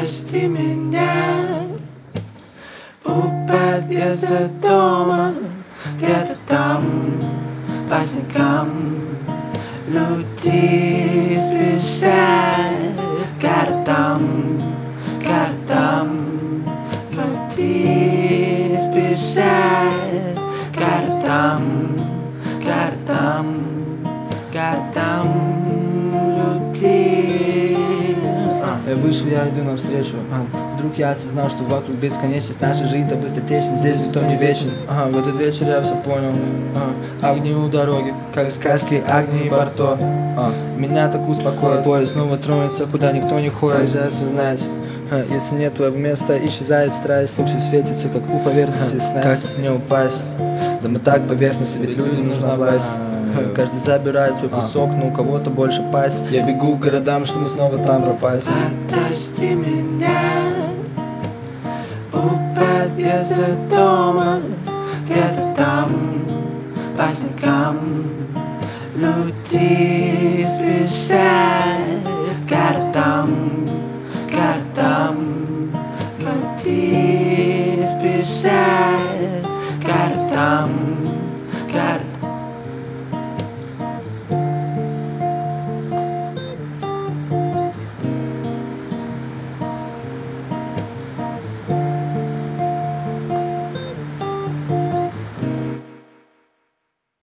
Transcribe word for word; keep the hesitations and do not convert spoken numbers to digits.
Подожди меня у подъезда дома, где-то там по снегам люди спешат городам, городам. Люди спешат городам, городам, городам. Люди. Я вышел, я иду навстречу. а, Вдруг я осознал, что вокруг бесконечность. Наша жизнь так быстротечна, здесь никто не вечен. ага, В этот вечер я все понял. ага, Огни у дороги, как сказки, огни и Барто. а, Меня так успокоит. Поезд снова тронется, куда никто не ходит. Как же осознать? а, Если нет твоего места, исчезает страсть. Лучше светится, как у поверхности сна. Как не упасть? Да мы так поверхности, ведь людям нужна власть. Каждый забирает свой кусок, но у кого-то больше пасть. Я бегу к городам, чтобы снова там пропасть. Подожди меня у подъезда дома, где-то там по снегам люди спешат городам.